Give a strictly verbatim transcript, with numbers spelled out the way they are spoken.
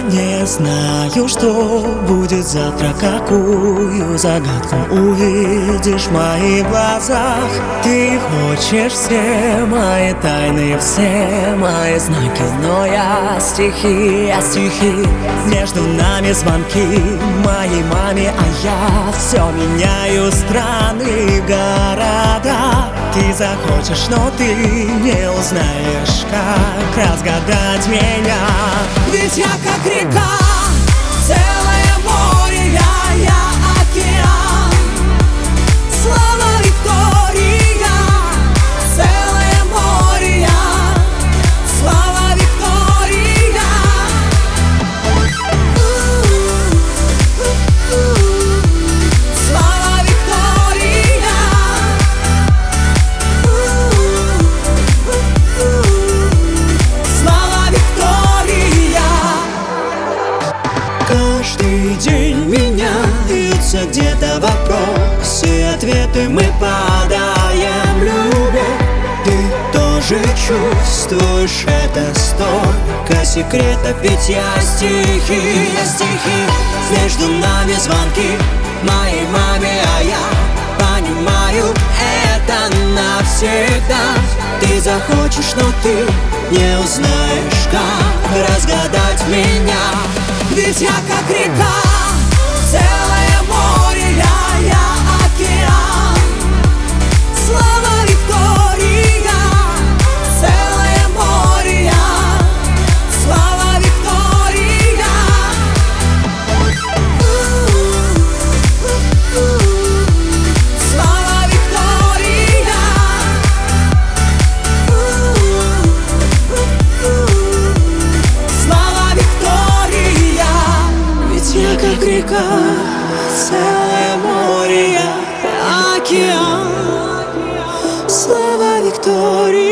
не знаю, что будет завтра, какую загадку увидишь в моих глазах. Ты хочешь все мои тайны, все мои знаки, но я стихи, я стихи. Между нами звонки моей маме, а я все меняю страны, города. Ты захочешь, но ты не узнаешь, как разгадать меня. Ведь я как река, целое море, я, я океан. Слава Виктория, целое море, я. Слава Виктория. Слава Виктория. Слава Виктория. Каждый день меняются где-то вопросы, ответы мы подаем любовь. Ты тоже чувствуешь это, столько секретов, ведь я стихи, я стихи. Между нами звонки моей маме, а я понимаю, это навсегда. Ты захочешь, но ты не узнаешь, как разгадать меня. Ведь я как река, целое море, я, я океан. Слава Виктория, целое море, я. Слава Виктория. Слава Виктория. Слава Виктория. Ведь я как река, целое море, я океан. Слава Виктория.